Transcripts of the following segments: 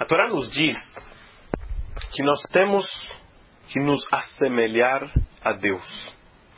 A Torá nos diz que nós temos que nos assemelhar a Deus.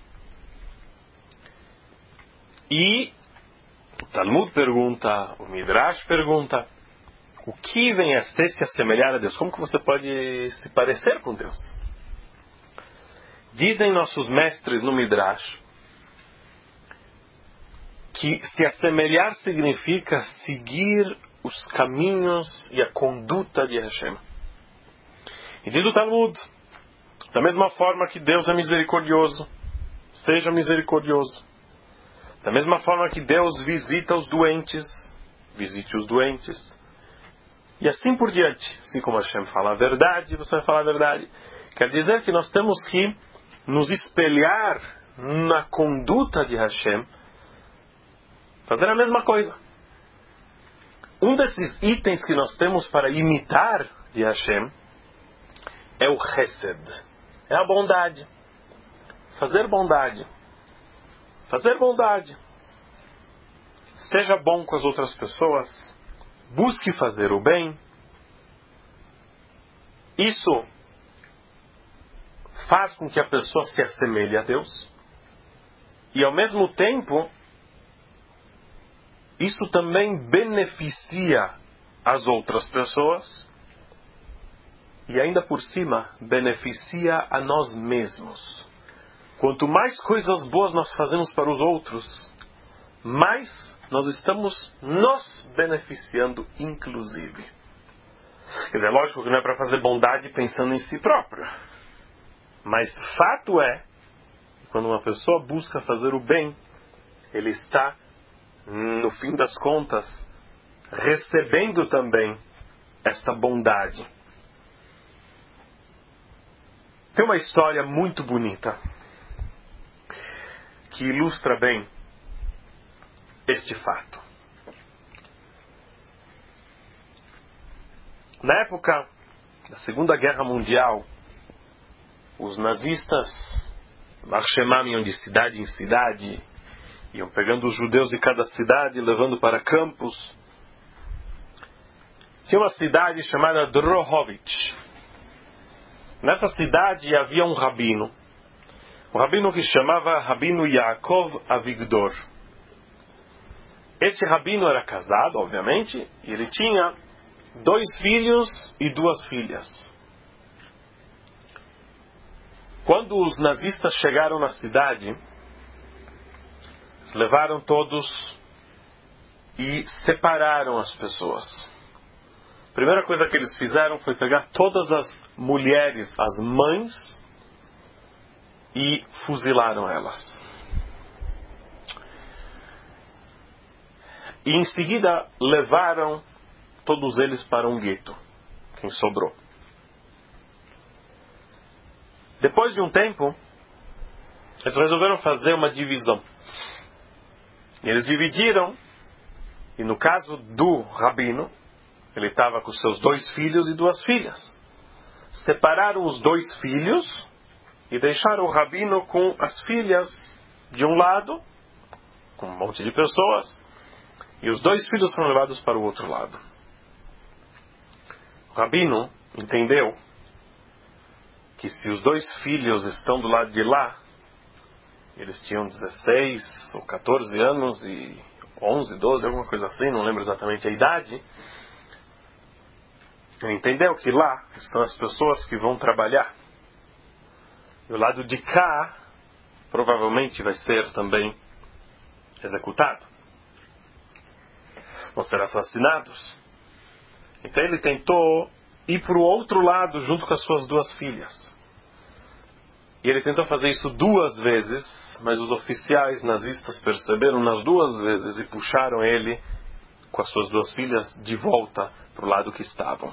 E o Talmud pergunta, o Midrash pergunta, o que vem a ser se assemelhar a Deus? Como que você pode se parecer com Deus? Dizem nossos mestres no Midrash que se assemelhar significa seguir os caminhos e a conduta de Hashem. E diz o Talmud, da mesma forma que Deus é misericordioso, seja misericordioso. Da mesma forma que Deus visita os doentes, visite os doentes. E assim por diante. Assim como Hashem fala a verdade, você vai falar a verdade. Quer dizer que nós temos que nos espelhar na conduta de Hashem, fazer a mesma coisa. Um desses itens que nós temos para imitar de Hashem é o Chesed. É a bondade. Fazer bondade. Fazer bondade. Seja bom com as outras pessoas. Busque fazer o bem. Isso faz com que a pessoa se assemelhe a Deus. E ao mesmo tempo, isso também beneficia as outras pessoas. E ainda por cima, beneficia a nós mesmos. Quanto mais coisas boas nós fazemos para os outros, mais nós estamos nos beneficiando, inclusive. Quer dizer, lógico que não é para fazer bondade pensando em si próprio. Mas fato é, que quando uma pessoa busca fazer o bem, ele está, no fim das contas, recebendo também esta bondade. Tem uma história muito bonita que ilustra bem este fato. Na época da Segunda Guerra Mundial, os nazistas marchemavam de cidade em cidade, iam pegando os judeus de cada cidade, levando para campos. Tinha uma cidade chamada Drohowitz. Nessa cidade havia um rabino que se chamava Rabino Yaakov Avigdor. Esse rabino era casado, obviamente, e ele tinha 2 filhos e 2 filhas. Quando os nazistas chegaram na cidade, eles levaram todos e separaram as pessoas. A primeira coisa que eles fizeram foi pegar todas as mulheres, as mães, e fuzilaram elas. E em seguida levaram todos eles para um gueto, quem sobrou. Depois de um tempo, eles resolveram fazer uma divisão. E eles dividiram, e no caso do rabino, ele estava com seus 2 filhos e 2 filhas. Separaram os 2 filhos e deixaram o rabino com as filhas de um lado, com um monte de pessoas, e os 2 filhos foram levados para o outro lado. O rabino entendeu que se os 2 filhos estão do lado de lá, eles tinham 16 ou 14 anos e 11, 12, alguma coisa assim, não lembro exatamente a idade. Ele entendeu que lá estão as pessoas que vão trabalhar. E o lado de cá provavelmente vai ser também executado. Vão ser assassinados. Então ele tentou ir para o outro lado junto com as suas 2 filhas. E ele tentou fazer isso 2 vezes, mas os oficiais nazistas perceberam nas 2 vezes e puxaram ele com as suas 2 filhas de volta para o lado que estavam.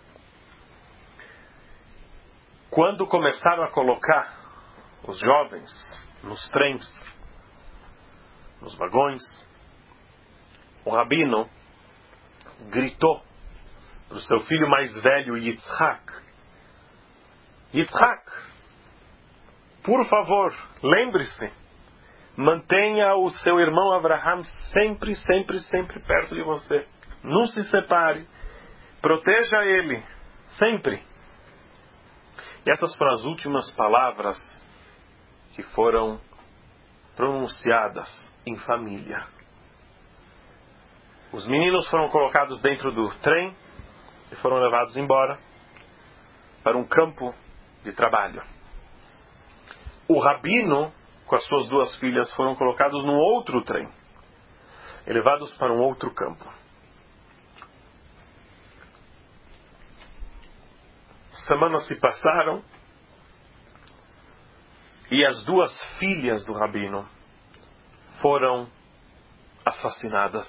Quando começaram a colocar os jovens nos trens, nos vagões, o rabino gritou para o seu filho mais velho, Yitzhak: Yitzhak, por favor, lembre-se, mantenha o seu irmão Abraham sempre, sempre, sempre perto de você. Não se separe. proteja ele, sempre. E essas foram as últimas palavras que foram pronunciadas em família. Os meninos foram colocados dentro do trem e foram levados embora para um campo de trabalho. O rabino, com as suas 2 filhas, foram colocados num outro trem e levados para um outro campo. Semanas se passaram e as 2 filhas do rabino foram assassinadas.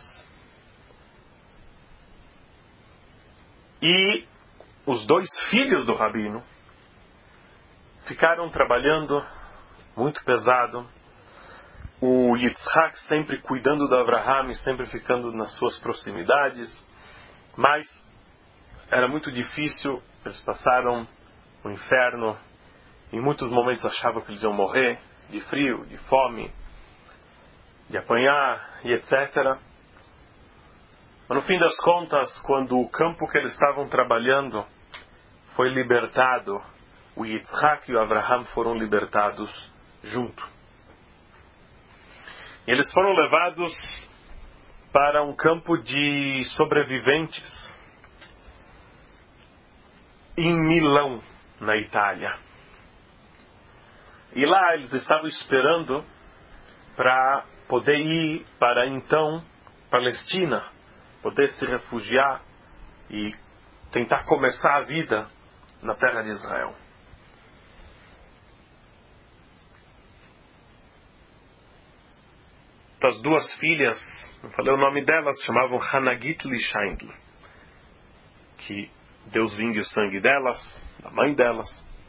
E os 2 filhos do rabino ficaram trabalhando muito pesado. O Yitzhak sempre cuidando do Abraham e sempre ficando nas suas proximidades. Mas era muito difícil. Eles passaram o inferno. Em muitos momentos achavam que eles iam morrer de frio, de fome, de apanhar e etc. Mas no fim das contas, quando o campo que eles estavam trabalhando foi libertado, o Yitzhak e o Abraham foram libertados junto. E eles foram levados para um campo de sobreviventes em Milão, na Itália. E lá eles estavam esperando para poder ir para então Palestina, poder se refugiar e tentar começar a vida na terra de Israel. As 2 filhas, não falei o nome delas, se chamavam Hanagit Lishaindl, que Deus vingue o sangue delas, da mãe delas.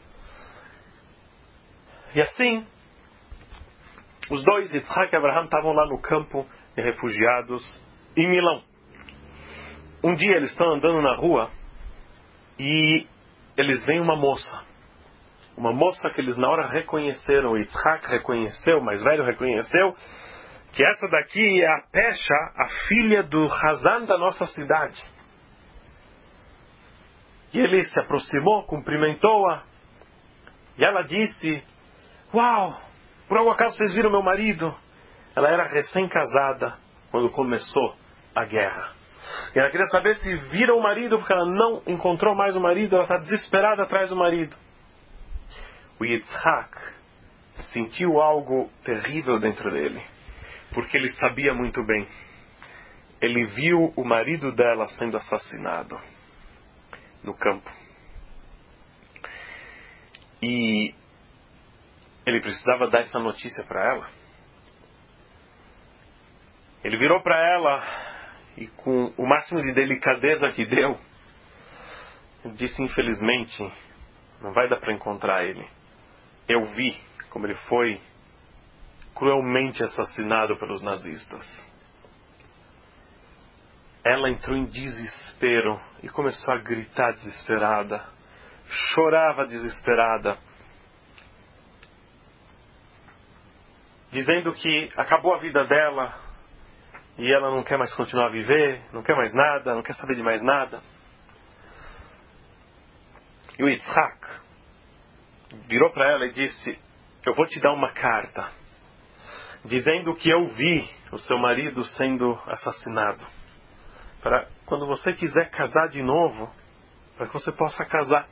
E assim, os 2, Yitzhak e Abraham, estavam lá no campo de refugiados em Milão. Um dia eles estão andando na rua e eles veem uma moça. Uma moça que eles na hora reconheceram. O Yitzhak reconheceu, o mais velho reconheceu, que essa daqui é a Pesha, a filha do Hazan da nossa cidade. E ele se aproximou, cumprimentou-a. E ela disse: "Uau, por algum acaso vocês viram meu marido?" Ela era recém-casada quando começou a guerra. E ela queria saber se viram o marido, porque ela não encontrou mais o marido. Ela está desesperada atrás do marido. O Yitzhak sentiu algo terrível dentro dele, porque ele sabia muito bem. Ele viu o marido dela sendo assassinado no campo. E ele precisava dar essa notícia para ela. Ele virou para ela e, com o máximo de delicadeza que deu, disse: "Infelizmente, não vai dar para encontrar ele. Eu vi como ele foi cruelmente assassinado pelos nazistas." Ela entrou em desespero e começou a gritar desesperada. Chorava desesperada, dizendo que acabou a vida dela e ela não quer mais continuar a viver, não quer mais nada, não quer saber de mais nada. E o Yitzhak virou para ela e disse: "Eu vou te dar uma carta dizendo que eu vi o seu marido sendo assassinado, para quando você quiser casar de novo, para que você possa casar."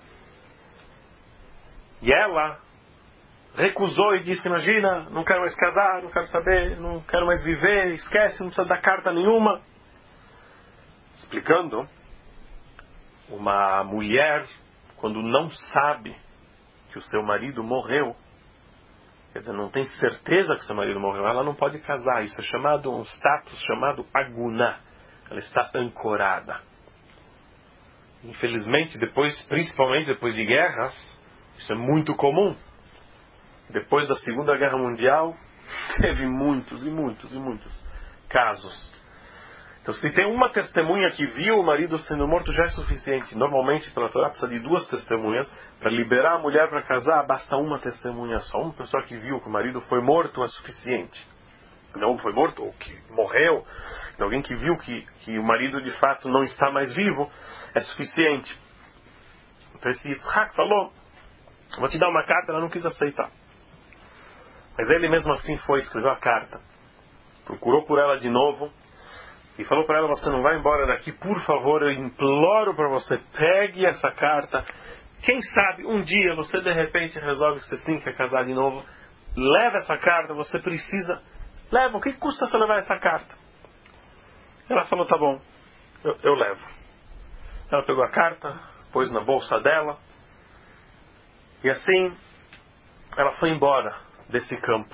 E ela recusou e disse: "Imagina, não quero mais casar, não quero saber, não quero mais viver, esquece, não precisa dar carta nenhuma." Explicando, uma mulher, quando não sabe que o seu marido morreu, quer dizer, não tem certeza que seu marido morreu, ela não pode casar. Isso é chamado, um status chamado aguná. Ela está ancorada. Infelizmente, principalmente depois de guerras, isso é muito comum. Depois da Segunda Guerra Mundial, teve muitos casos. Então, se tem uma testemunha que viu o marido sendo morto, já é suficiente. Normalmente, pela Torá, precisa de 2 testemunhas. Para liberar a mulher para casar, basta uma testemunha só. Uma pessoa que viu que o marido foi morto é suficiente. não foi morto, ou que morreu, de alguém que viu que o marido de fato não está mais vivo, é suficiente. Então esse Yitzhak falou, vou te dar uma carta, ela não quis aceitar. Mas ele mesmo assim foi, escreveu a carta, procurou por ela de novo, e falou para ela, você não vai embora daqui, por favor, eu imploro para você, pegue essa carta. Quem sabe um dia você de repente resolve que você sim quer casar de novo. Leva essa carta, você precisa. Leva, o que custa você levar essa carta? Ela falou, tá bom, eu levo. Ela pegou a carta, pôs na bolsa dela. E assim, ela foi embora desse campo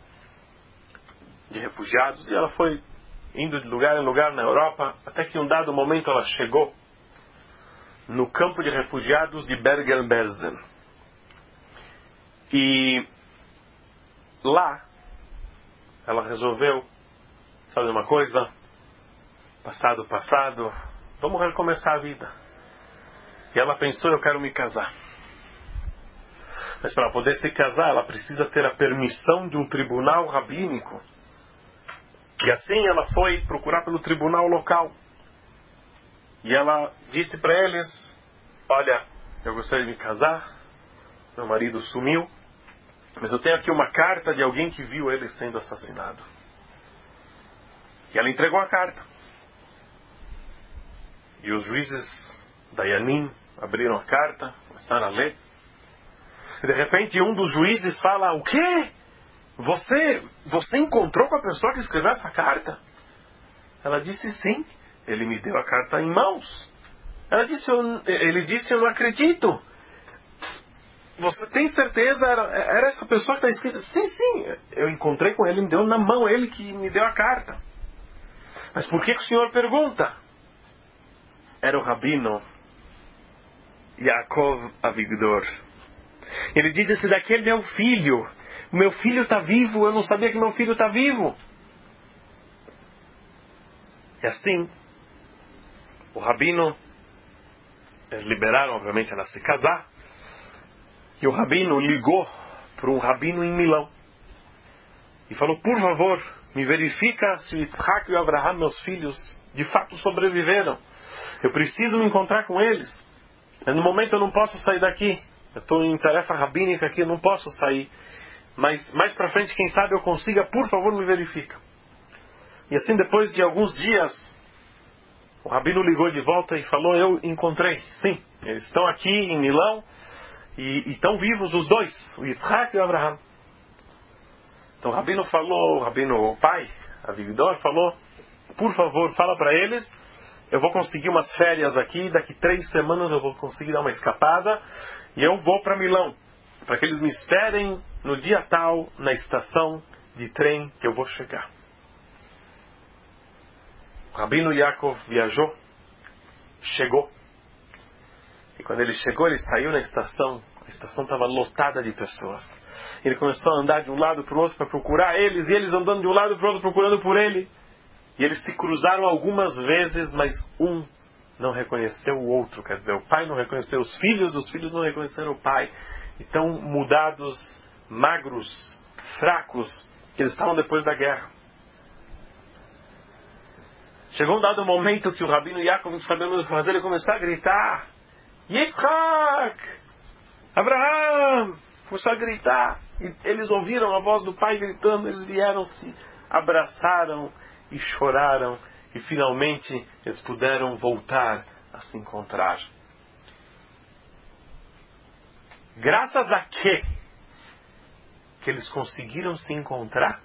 de refugiados. E ela foi indo de lugar em lugar na Europa, até que em um dado momento ela chegou no campo de refugiados de Bergen-Belsen. E lá, ela resolveu fazer uma coisa, passado, vamos recomeçar a vida. E ela pensou, eu quero me casar. Mas para poder se casar, ela precisa ter a permissão de um tribunal rabínico. E assim ela foi procurar pelo tribunal local. E ela disse para eles, olha, eu gostaria de me casar, meu marido sumiu, mas eu tenho aqui uma carta de alguém que viu ele sendo assassinado. E ela entregou a carta. E os juízes Dayanim abriram a carta, começaram a ler. E de repente um dos juízes fala, o quê? Você encontrou com a pessoa que escreveu essa carta? Ela disse sim. Ele me deu a carta em mãos. Ele disse, eu não acredito. Você tem certeza? Era essa pessoa que está escrita? Sim. Eu encontrei com ele, me deu na mão, ele que me deu a carta. Mas por que o senhor pergunta? Era o rabino Yaakov Avigdor. Ele diz, esse daqui é meu filho. O meu filho está vivo, eu não sabia que meu filho está vivo. E assim, o rabino, eles liberaram, obviamente, ela se casar. E o rabino ligou para um rabino em Milão. E falou, por favor, me verifica se o Yitzhak e o Abraham, meus filhos, de fato sobreviveram. Eu preciso me encontrar com eles. Mas no momento eu não posso sair daqui. Eu estou em tarefa rabínica aqui, eu não posso sair. Mas mais para frente, quem sabe eu consiga, por favor, me verifica. E assim, depois de alguns dias, o rabino ligou de volta e falou, eu encontrei, sim, eles estão aqui em Milão e estão vivos os dois, o Yitzhak e o Abraham. Então o rabino falou, o pai, Avigdor, falou, por favor, fala para eles, eu vou conseguir umas férias aqui, daqui 3 semanas eu vou conseguir dar uma escapada e eu vou para Milão, para que eles me esperem no dia tal, na estação de trem que eu vou chegar. O rabino Yaakov viajou, chegou. E quando ele chegou, ele saiu na estação. A estação estava lotada de pessoas. Ele começou a andar de um lado para o outro para procurar eles, e eles andando de um lado para o outro procurando por ele. E eles se cruzaram algumas vezes, mas um não reconheceu o outro. Quer dizer, o pai não reconheceu os filhos não reconheceram o pai. Então, mudados, magros, fracos, que eles estavam depois da guerra. Chegou um dado momento que o rabino Yaakov, não sabendo o que fazer, ele começou a gritar, Yitzhak! Abraham! Começou a gritar. E eles ouviram a voz do pai gritando, eles vieram, se abraçaram e choraram. E finalmente eles puderam voltar a se encontrar. Graças a quê que eles conseguiram se encontrar?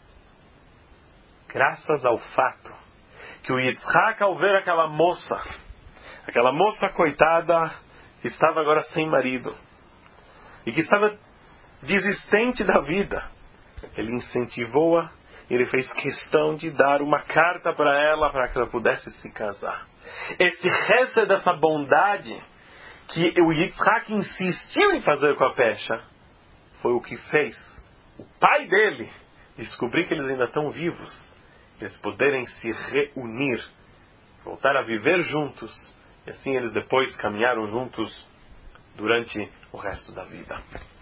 Graças ao fato que o Yitzhak, ao ver aquela moça coitada, que estava agora sem marido, e que estava desistente da vida, ele incentivou-a, ele fez questão de dar uma carta para ela, para que ela pudesse se casar. Esse resto dessa bondade, que o Yitzhak insistiu em fazer com a Pesha, foi o que fez o pai dele descobrir que eles ainda estão vivos, eles poderem se reunir, voltar a viver juntos, e assim eles depois caminharam juntos durante o resto da vida.